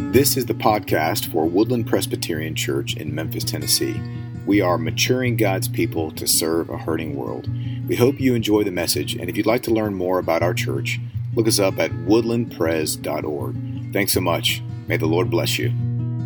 This is the podcast for Woodland Presbyterian Church in Memphis, Tennessee. We are maturing God's people to serve a hurting world. We hope you enjoy the message, and if you'd like to learn more about our church, look us up at woodlandpres.org. Thanks so much. May the Lord bless you.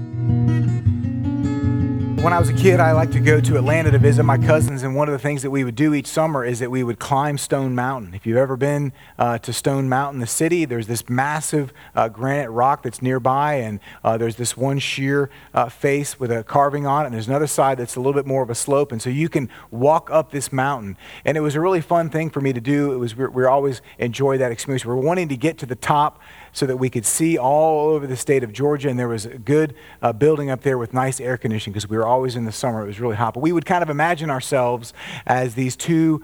When I was a kid, I liked to go to Atlanta to visit my cousins, and one of the things that we would do each summer is that we would climb Stone Mountain. If you've ever been to Stone Mountain, the city, there's this massive granite rock that's nearby, and there's this one sheer face with a carving on it, and there's another side that's a little bit more of a slope, and so you can walk up this mountain. And it was a really fun thing for me to do. We always enjoy that experience. We were wanting to get to the top so that we could see all over the state of Georgia, and there was a good building up there with nice air conditioning because we were always in the summer. It was really hot. But we would kind of imagine ourselves as these two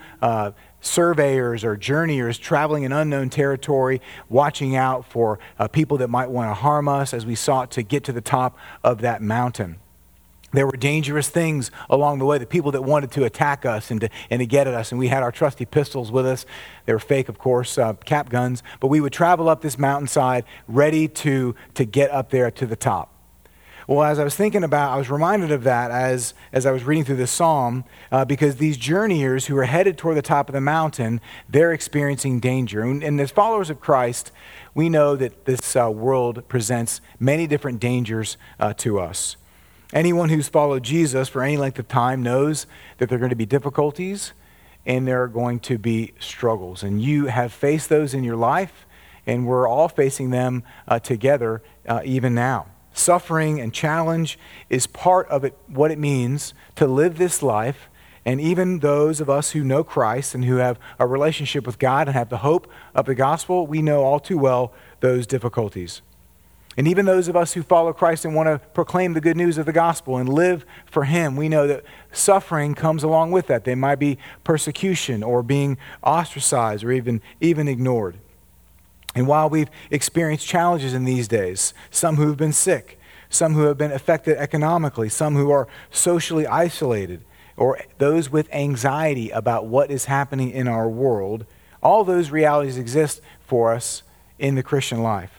surveyors or journeyers traveling in unknown territory, watching out for people that might want to harm us as we sought to get to the top of that mountain. There were dangerous things along the way, the people that wanted to attack us and to get at us. And we had our trusty pistols with us. They were fake, of course, cap guns. But we would travel up this mountainside ready to get up there to the top. Well, as I was thinking about, I was reminded of that as I was reading through this psalm, because these journeyers who are headed toward the top of the mountain, they're experiencing danger. And as followers of Christ, we know that this world presents many different dangers to us. Anyone who's followed Jesus for any length of time knows that there are going to be difficulties and there are going to be struggles. And you have faced those in your life, and we're all facing them together even now. Suffering and challenge is part of it, what it means to live this life. And even those of us who know Christ and who have a relationship with God and have the hope of the gospel, we know all too well those difficulties. And even those of us who follow Christ and want to proclaim the good news of the gospel and live for Him, we know that suffering comes along with that. There might be persecution or being ostracized or even ignored. And while we've experienced challenges in these days, some who have been sick, some who have been affected economically, some who are socially isolated, or those with anxiety about what is happening in our world, all those realities exist for us in the Christian life.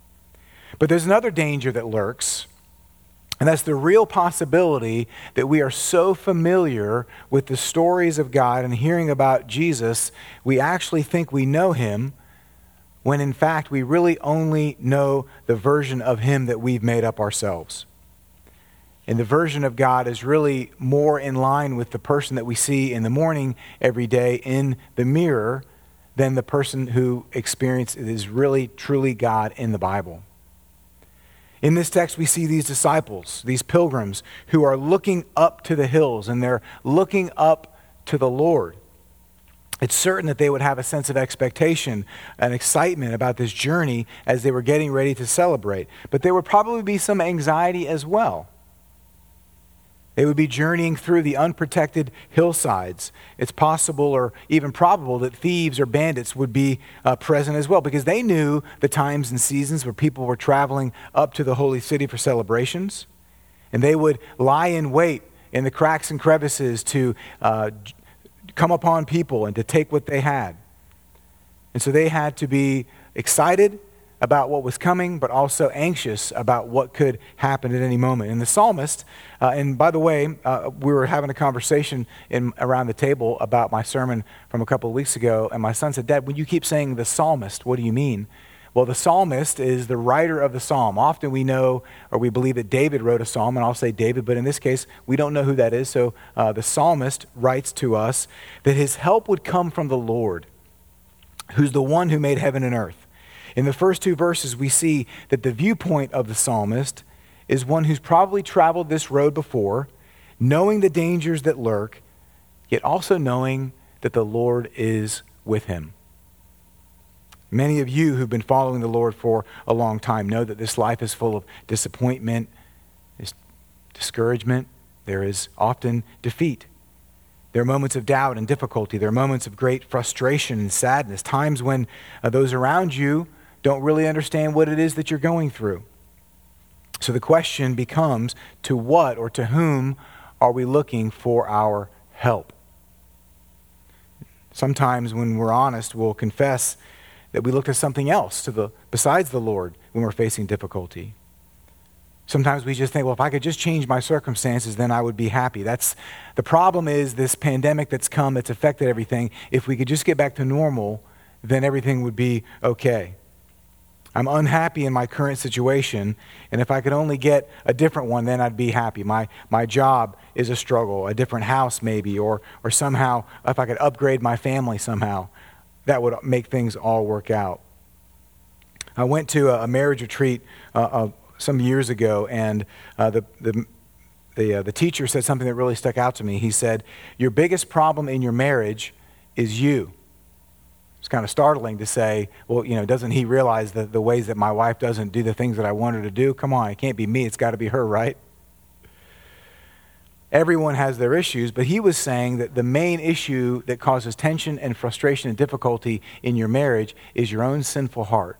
But there's another danger that lurks, and that's the real possibility that we are so familiar with the stories of God and hearing about Jesus, we actually think we know Him, when in fact we really only know the version of Him that we've made up ourselves. And the version of God is really more in line with the person that we see in the morning every day in the mirror than the person who is really truly God in the Bible. In this text, we see these disciples, these pilgrims, who are looking up to the hills, and they're looking up to the Lord. It's certain that they would have a sense of expectation and excitement about this journey as they were getting ready to celebrate. But there would probably be some anxiety as well. They would be journeying through the unprotected hillsides. It's possible or even probable that thieves or bandits would be present as well, because they knew the times and seasons where people were traveling up to the holy city for celebrations. And they would lie in wait in the cracks and crevices to come upon people and to take what they had. And so they had to be excited about what was coming, but also anxious about what could happen at any moment. And the psalmist, and by the way, we were having a conversation around the table about my sermon from a couple of weeks ago, and my son said, "Dad, when you keep saying the psalmist, what do you mean?" Well, the psalmist is the writer of the psalm. Often we know, or we believe that David wrote a psalm, and I'll say David, but in this case, we don't know who that is. So the psalmist writes to us that his help would come from the Lord, who's the one who made heaven and earth. In the first two verses, we see that the viewpoint of the psalmist is one who's probably traveled this road before, knowing the dangers that lurk, yet also knowing that the Lord is with him. Many of you who've been following the Lord for a long time know that this life is full of disappointment, discouragement. There is often defeat. There are moments of doubt and difficulty. There are moments of great frustration and sadness, times when those around you don't really understand what it is that you're going through. So the question becomes, to what or to whom are we looking for our help? Sometimes when we're honest, we'll confess that we look to something else besides the Lord when we're facing difficulty. Sometimes we just think, well, if I could just change my circumstances, then I would be happy. The problem is this pandemic that's come, that's affected everything. If we could just get back to normal, then everything would be okay. I'm unhappy in my current situation, and if I could only get a different one, then I'd be happy. My job is a struggle, a different house maybe, or somehow if I could upgrade my family somehow, that would make things all work out. I went to a marriage retreat some years ago, and the teacher said something that really stuck out to me. He said, your biggest problem in your marriage is you. It's kind of startling to say, well, doesn't he realize the ways that my wife doesn't do the things that I want her to do? Come on, it can't be me, it's got to be her, right? Everyone has their issues, but he was saying that the main issue that causes tension and frustration and difficulty in your marriage is your own sinful heart.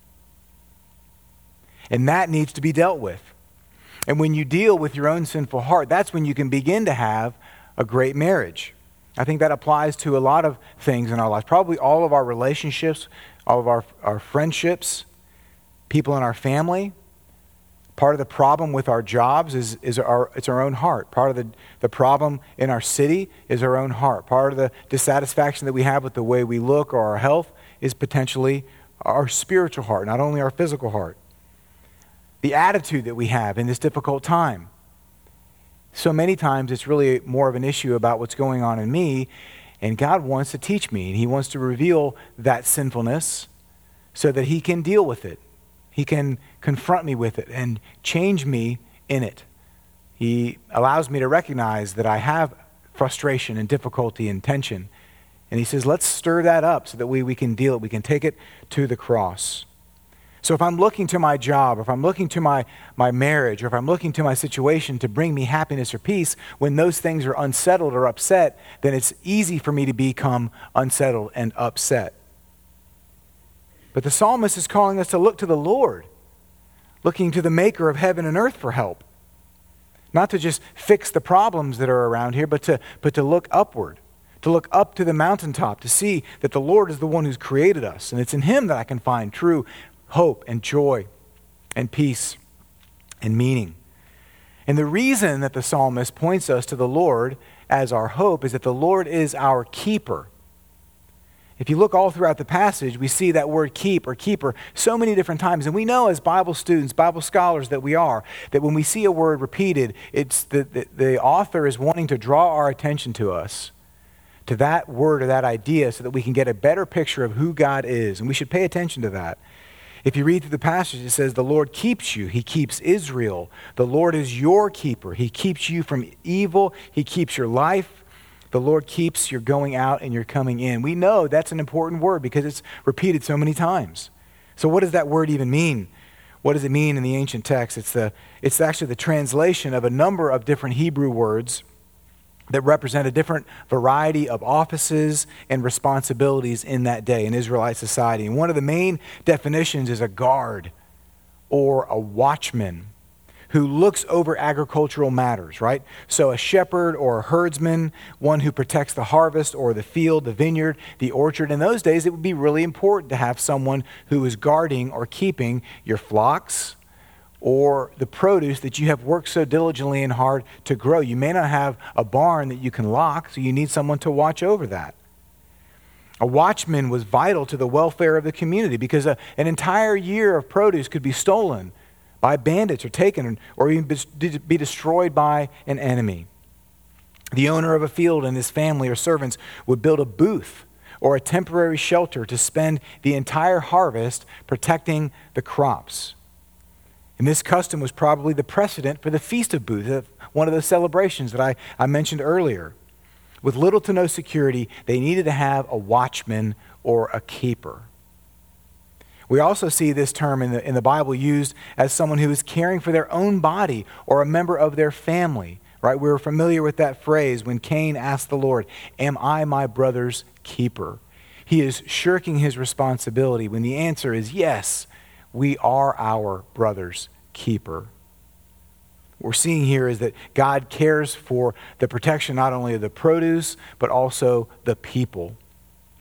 And that needs to be dealt with. And when you deal with your own sinful heart, that's when you can begin to have a great marriage. I think that applies to a lot of things in our lives. Probably all of our relationships, all of our friendships, people in our family. Part of the problem with our jobs it's our own heart. Part of the problem in our city is our own heart. Part of the dissatisfaction that we have with the way we look or our health is potentially our spiritual heart, not only our physical heart. The attitude that we have in this difficult time. So many times it's really more of an issue about what's going on in me, and God wants to teach me, and he wants to reveal that sinfulness so that he can deal with it. He can confront me with it and change me in it. He allows me to recognize that I have frustration and difficulty and tension, and he says, let's stir that up so that we can deal it. We can take it to the cross. So if I'm looking to my job, or if I'm looking to my marriage, or if I'm looking to my situation to bring me happiness or peace, when those things are unsettled or upset, then it's easy for me to become unsettled and upset. But the psalmist is calling us to look to the Lord, looking to the maker of heaven and earth for help. Not to just fix the problems that are around here, but to look upward, to look up to the mountaintop, to see that the Lord is the one who's created us, and it's in him that I can find true hope and joy and peace and meaning. And the reason that the psalmist points us to the Lord as our hope is that the Lord is our keeper. If you look all throughout the passage, we see that word keep or keeper so many different times. And we know as Bible students, Bible scholars that we are, that when we see a word repeated, it's the author is wanting to draw our attention to us, to that word or that idea, so that we can get a better picture of who God is. And we should pay attention to that. If you read through the passage, it says, the Lord keeps you. He keeps Israel. The Lord is your keeper. He keeps you from evil. He keeps your life. The Lord keeps your going out and your coming in. We know that's an important word because it's repeated so many times. So what does that word even mean? What does it mean in the ancient text? It's actually the translation of a number of different Hebrew words that represent a different variety of offices and responsibilities in that day in Israelite society. And one of the main definitions is a guard or a watchman who looks over agricultural matters, right? So a shepherd or a herdsman, one who protects the harvest or the field, the vineyard, the orchard. In those days, it would be really important to have someone who is guarding or keeping your flocks or the produce that you have worked so diligently and hard to grow. You may not have a barn that you can lock, so you need someone to watch over that. A watchman was vital to the welfare of the community because an entire year of produce could be stolen by bandits or taken or even be destroyed by an enemy. The owner of a field and his family or servants would build a booth or a temporary shelter to spend the entire harvest protecting the crops. And this custom was probably the precedent for the Feast of Booths, one of the celebrations that I mentioned earlier. With little to no security, they needed to have a watchman or a keeper. We also see this term in the Bible used as someone who is caring for their own body or a member of their family, right? We're familiar with that phrase when Cain asked the Lord, "Am I my brother's keeper?" He is shirking his responsibility when the answer is yes. We are our brother's keeper. What we're seeing here is that God cares for the protection not only of the produce, but also the people.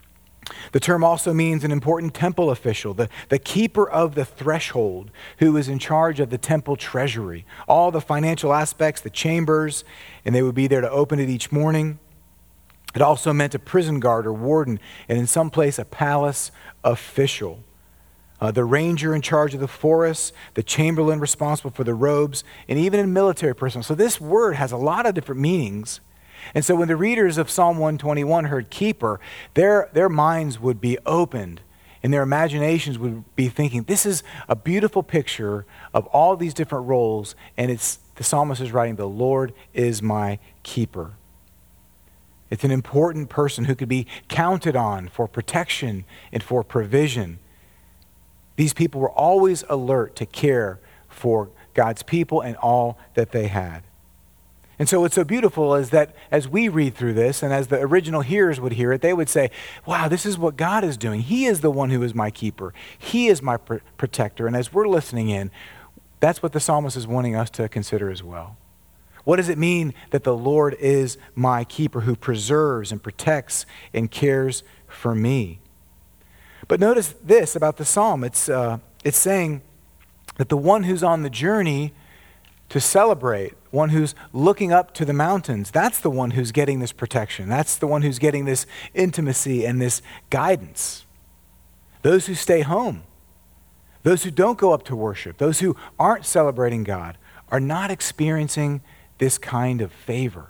The term also means an important temple official, the keeper of the threshold, who is in charge of the temple treasury, all the financial aspects, the chambers, and they would be there to open it each morning. It also meant a prison guard or warden, and in some place a palace official. The ranger in charge of the forest, the chamberlain responsible for the robes, and even a military personnel. So this word has a lot of different meanings. And so when the readers of Psalm 121 heard keeper, their minds would be opened and their imaginations would be thinking, this is a beautiful picture of all these different roles, and the psalmist is writing, the Lord is my keeper. It's an important person who could be counted on for protection and for provision. These people were always alert to care for God's people and all that they had. And so what's so beautiful is that as we read through this, and as the original hearers would hear it, they would say, wow, this is what God is doing. He is the one who is my keeper. He is my protector. And as we're listening in, that's what the psalmist is wanting us to consider as well. What does it mean that the Lord is my keeper, who preserves and protects and cares for me? But notice this about the psalm. It's saying that the one who's on the journey to celebrate, one who's looking up to the mountains, that's the one who's getting this protection. That's the one who's getting this intimacy and this guidance. Those who stay home, those who don't go up to worship, those who aren't celebrating God, are not experiencing this kind of favor.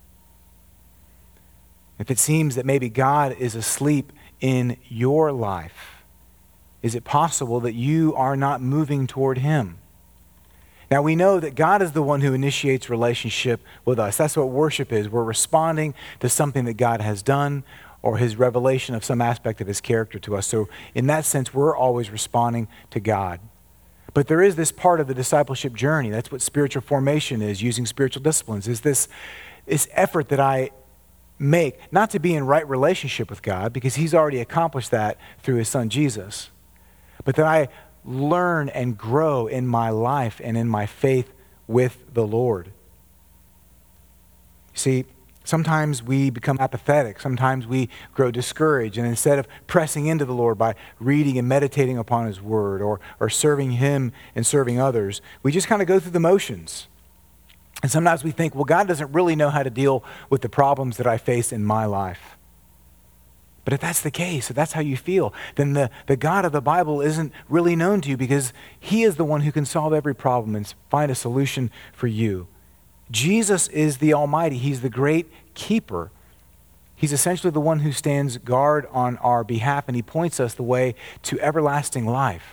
If it seems that maybe God is asleep in your life, is it possible that you are not moving toward Him? Now, we know that God is the one who initiates relationship with us. That's what worship is. We're responding to something that God has done or His revelation of some aspect of His character to us. So in that sense, we're always responding to God. But there is this part of the discipleship journey. That's what spiritual formation is, using spiritual disciplines, is this effort that I make, not to be in right relationship with God, because He's already accomplished that through His Son Jesus, but that I learn and grow in my life and in my faith with the Lord. See, sometimes we become apathetic. Sometimes we grow discouraged. And instead of pressing into the Lord by reading and meditating upon His Word or serving Him and serving others, we just kind of go through the motions. And sometimes we think, well, God doesn't really know how to deal with the problems that I face in my life. But if that's the case, if that's how you feel, then the God of the Bible isn't really known to you, because He is the one who can solve every problem and find a solution for you. Jesus is the Almighty. He's the great keeper. He's essentially the one who stands guard on our behalf, and He points us the way to everlasting life.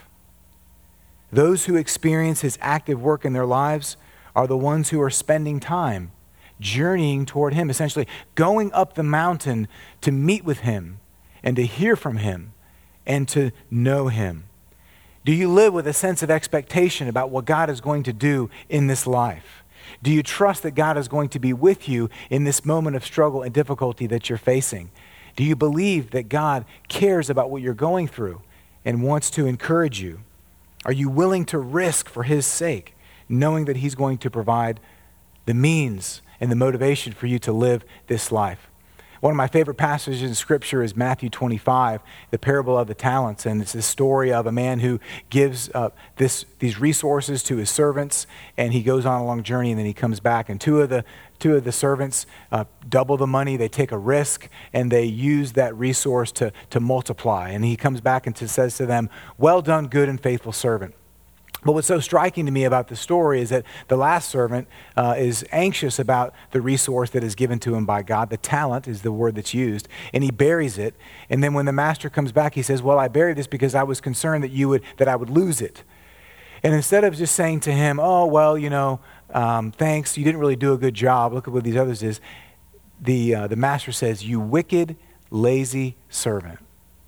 Those who experience His active work in their lives are the ones who are spending time journeying toward Him, essentially going up the mountain to meet with Him and to hear from Him and to know Him. Do you live with a sense of expectation about what God is going to do in this life? Do you trust that God is going to be with you in this moment of struggle and difficulty that you're facing? Do you believe that God cares about what you're going through and wants to encourage you? Are you willing to risk for His sake, knowing that He's going to provide the means and the motivation for you to live this life? One of my favorite passages in Scripture is Matthew 25, the parable of the talents. And it's this story of a man who gives these resources to his servants, and he goes on a long journey, and then he comes back. And two of the servants double the money. They take a risk, and they use that resource to multiply. And he comes back and says to them, "Well done, good and faithful servant." But what's so striking to me about the story is that the last servant is anxious about the resource that is given to him by God. The talent is the word that's used, and he buries it. And then when the master comes back, he says, "Well, I buried this because I was concerned that I would lose it." And instead of just saying to him, "Oh, well, thanks, you didn't really do a good job. Look at what these others is," the master says, "You wicked, lazy servant."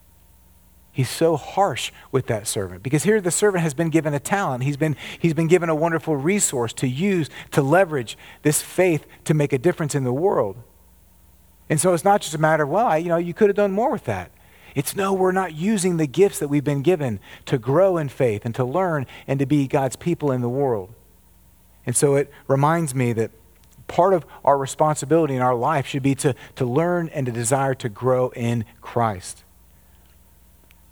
He's so harsh with that servant, because here the servant has been given a talent. He's been given a wonderful resource to use, to leverage this faith to make a difference in the world. And so it's not just a matter of, well, you could have done more with that. It's no, we're not using the gifts that we've been given to grow in faith and to learn and to be God's people in the world. And so it reminds me that part of our responsibility in our life should be to learn and to desire to grow in Christ.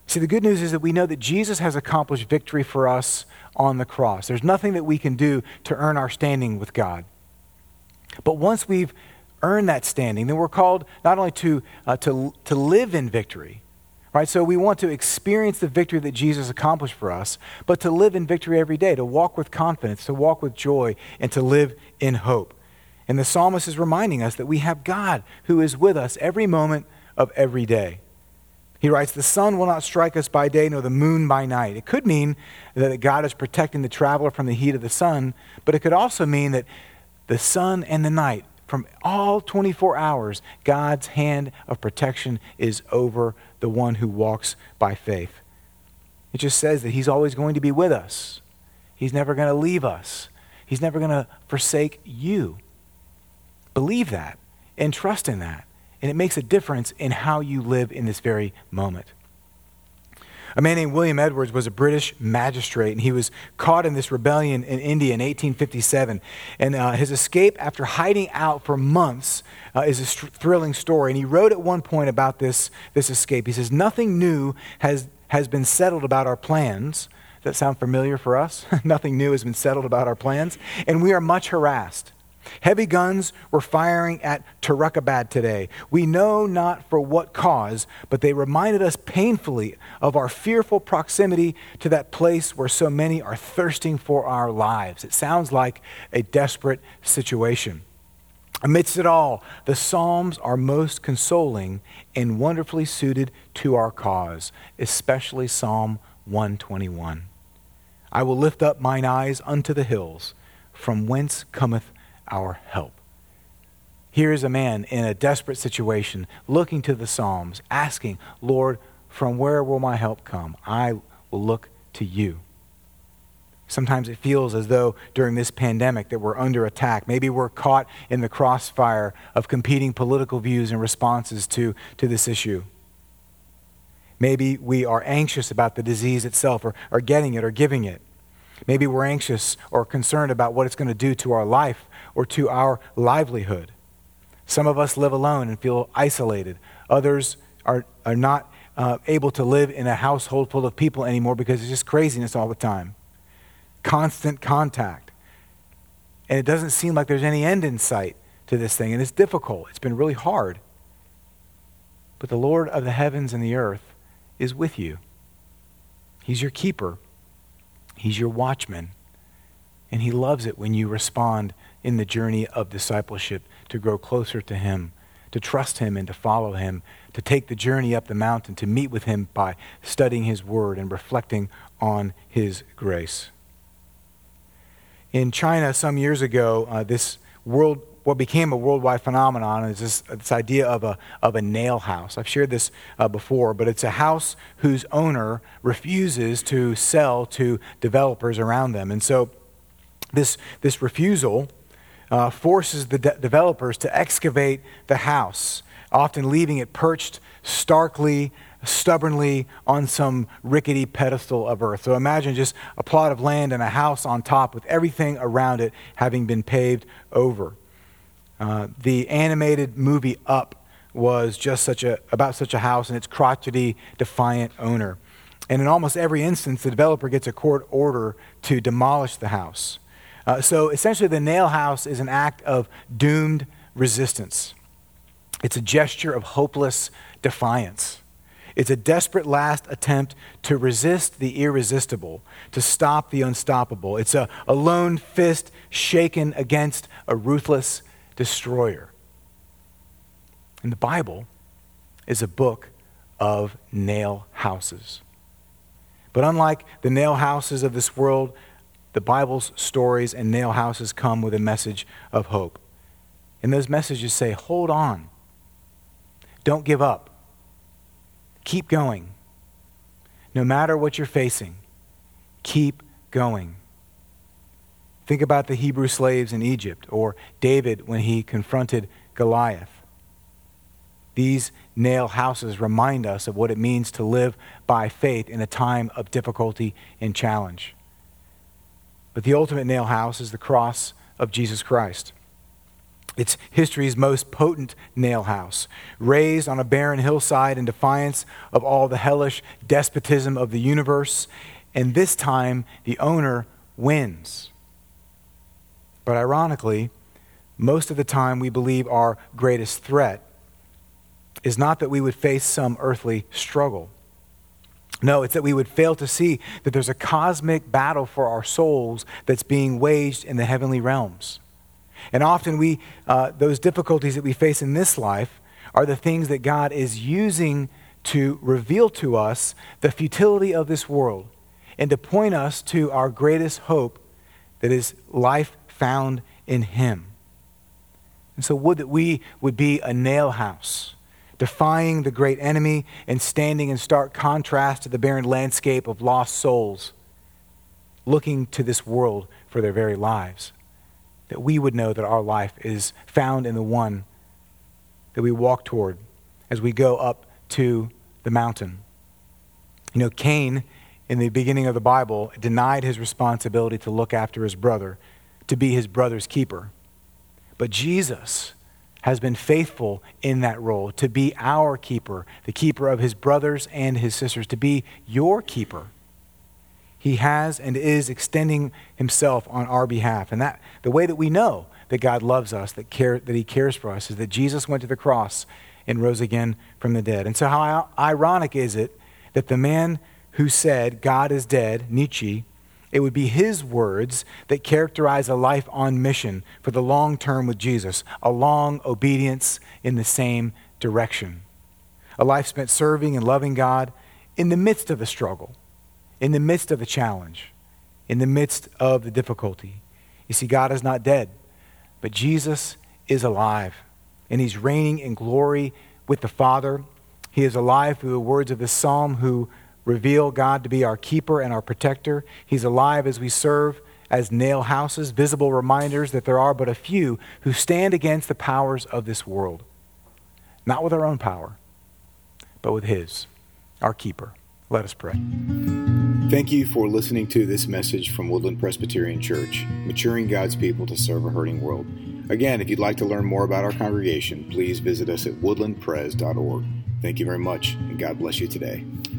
See, the good news is that we know that Jesus has accomplished victory for us on the cross. There's nothing that we can do to earn our standing with God. But once we've earned that standing, then we're called not only to live in victory, right? So we want to experience the victory that Jesus accomplished for us, but to live in victory every day, to walk with confidence, to walk with joy, and to live in hope. And the psalmist is reminding us that we have God who is with us every moment of every day. He writes, the sun will not strike us by day, nor the moon by night. It could mean that God is protecting the traveler from the heat of the sun, but it could also mean that the sun and the night, from all 24 hours, God's hand of protection is over the one who walks by faith. It just says that he's always going to be with us. He's never going to leave us. He's never going to forsake you. Believe that and trust in that. And it makes a difference in how you live in this very moment. A man named William Edwards was a British magistrate, and he was caught in this rebellion in India in 1857. And his escape after hiding out for months is a thrilling story. And he wrote at one point about this escape. He says, nothing new has been settled about our plans. Does that sound familiar for us? Nothing new has been settled about our plans. And we are much harassed. Heavy guns were firing at Turukabad today. We know not for what cause, but they reminded us painfully of our fearful proximity to that place where so many are thirsting for our lives. It sounds like a desperate situation. Amidst it all, the Psalms are most consoling and wonderfully suited to our cause, especially Psalm 121. I will lift up mine eyes unto the hills, from whence cometh our help. Here is a man in a desperate situation, looking to the Psalms, asking, Lord, from where will my help come? I will look to you. Sometimes it feels as though during this pandemic that we're under attack. Maybe we're caught in the crossfire of competing political views and responses to this issue. Maybe we are anxious about the disease itself, or getting it or giving it. Maybe we're anxious or concerned about what it's going to do to our life or to our livelihood. Some of us live alone and feel isolated. Others are not able to live in a household full of people anymore because it's just craziness all the time. Constant contact. And it doesn't seem like there's any end in sight to this thing. And it's difficult. It's been really hard. But the Lord of the heavens and the earth is with you. He's your keeper. He's your watchman. And he loves it when you respond in the journey of discipleship to grow closer to him, to trust him and to follow him, to take the journey up the mountain, to meet with him by studying his word and reflecting on his grace. In China some years ago, what became a worldwide phenomenon is this idea of a nail house. I've shared this before, but it's a house whose owner refuses to sell to developers around them. And so this refusal forces the developers to excavate the house, often leaving it perched starkly, stubbornly on some rickety pedestal of earth. So imagine just a plot of land and a house on top with everything around it having been paved over. The animated movie Up was just about such a house and its crotchety, defiant owner. And in almost every instance, the developer gets a court order to demolish the house. So essentially, the nail house is an act of doomed resistance. It's a gesture of hopeless defiance. It's a desperate last attempt to resist the irresistible, to stop the unstoppable. It's a lone fist shaken against a ruthless destroyer. And the Bible is a book of nail houses. But unlike the nail houses of this world, the Bible's stories and nail houses come with a message of hope. And those messages say, hold on. Don't give up. Keep going. No matter what you're facing, keep going. Think about the Hebrew slaves in Egypt, or David when he confronted Goliath. These nail houses remind us of what it means to live by faith in a time of difficulty and challenge. But the ultimate nail house is the cross of Jesus Christ. It's history's most potent nail house, raised on a barren hillside in defiance of all the hellish despotism of the universe. And this time, the owner wins. But ironically, most of the time we believe our greatest threat is not that we would face some earthly struggle. No, it's that we would fail to see that there's a cosmic battle for our souls that's being waged in the heavenly realms. And often those difficulties that we face in this life are the things that God is using to reveal to us the futility of this world and to point us to our greatest hope, that is life found in Him. And so would that we would be a nail house, defying the great enemy and standing in stark contrast to the barren landscape of lost souls, looking to this world for their very lives. That we would know that our life is found in the one that we walk toward as we go up to the mountain. You know, Cain, in the beginning of the Bible, denied his responsibility to look after his brother, to be his brother's keeper. But Jesus has been faithful in that role, to be our keeper, the keeper of his brothers and his sisters, to be your keeper. He has and is extending himself on our behalf. And that the way that we know that God loves us, that He cares for us, is that Jesus went to the cross and rose again from the dead. And so how ironic is it that the man who said God is dead, Nietzsche, it would be his words that characterize a life on mission for the long term with Jesus, a long obedience in the same direction. A life spent serving and loving God in the midst of the struggle, in the midst of the challenge, in the midst of the difficulty. You see, God is not dead, but Jesus is alive, and He's reigning in glory with the Father. He is alive through the words of this psalm who reveal God to be our keeper and our protector. He's alive as we serve as nail houses, visible reminders that there are but a few who stand against the powers of this world. Not with our own power, but with His, our keeper. Let us pray. Thank you for listening to this message from Woodland Presbyterian Church, maturing God's people to serve a hurting world. Again, if you'd like to learn more about our congregation, please visit us at woodlandpres.org. Thank you very much, and God bless you today.